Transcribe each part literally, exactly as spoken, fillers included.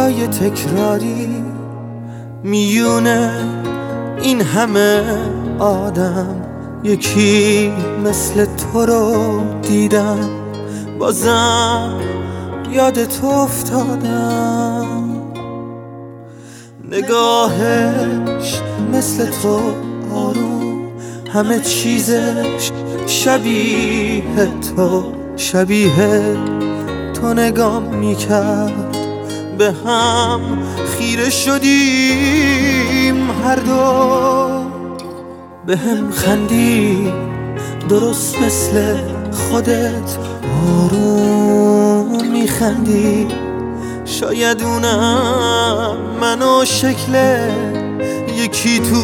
رویای تکراری میونه این همه آدم، یکی مثل تو رو دیدم بازم یاد تو افتادم. نگاهش مثل تو آروم، همه چیزش شبیه تو، شبیه تو نگاه میکرد، به هم خیره شدیم هر دو، به هم خندی درست مثل خودت آروم میخندی. شاید اونم منو شکل یکی تو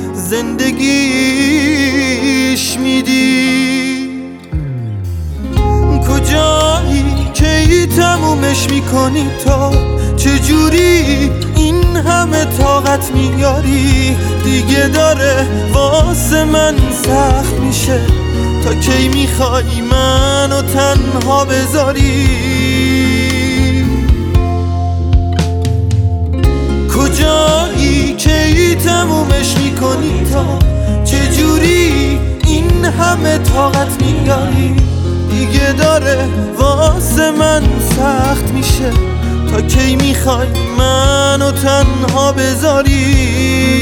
زندگیش میدی. کجایی که ای تمومش میکنی تو؟ چجوری این همه طاقت میاری؟ دیگه داره واسه من سخت میشه، تا کی میخوای منو تنها بذاری؟ کجایی که ای تمومش میکنی تو؟ چجوری این همه طاقت میاری؟ دیگه داره واسه من سخت میشه، تا کی میخوای منو تنها بذاری؟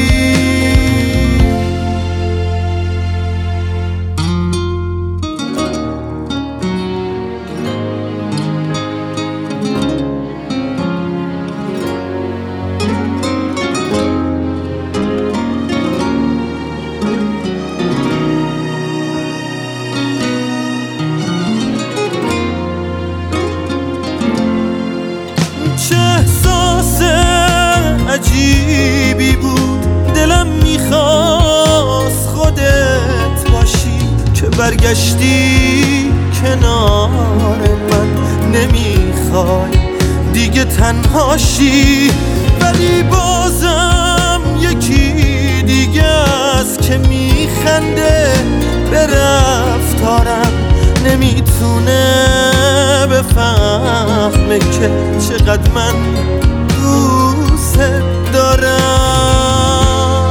عجیبی بود، دلم میخواست خودت باشی، که برگشتی کنار من، نمیخوای دیگه تنهاشی. ولی بازم یکی دیگه است که میخنده به رفتارم، نمیتونه بفهمه که چقدر من دوست دارم.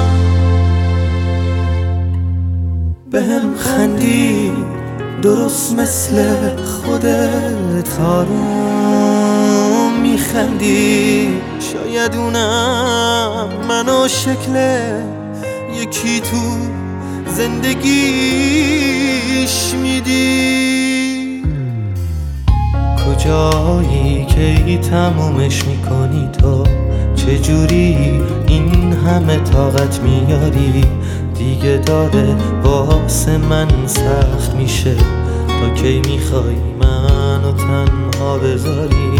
به هم خندی درست مثل خودت آروم میخندی. شاید اونم منو شکل یکی تو زندگیش میدی. کجایی که ای تمومش میکنی تو؟ چجوری این همه طاقت میاری؟ دیگه داره واسه من سخت میشه، تا کی میخوای منو تنها بذاری؟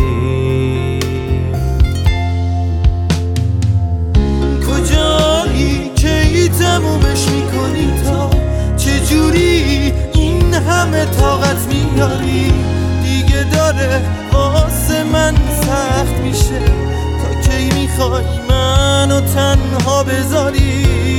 کجایی که ای تمومش میکنی تو؟ چجوری این همه طاقت میاری؟ دیگه داره واسه من سخت میشه، تا کی میخوای منو تنها بذاری؟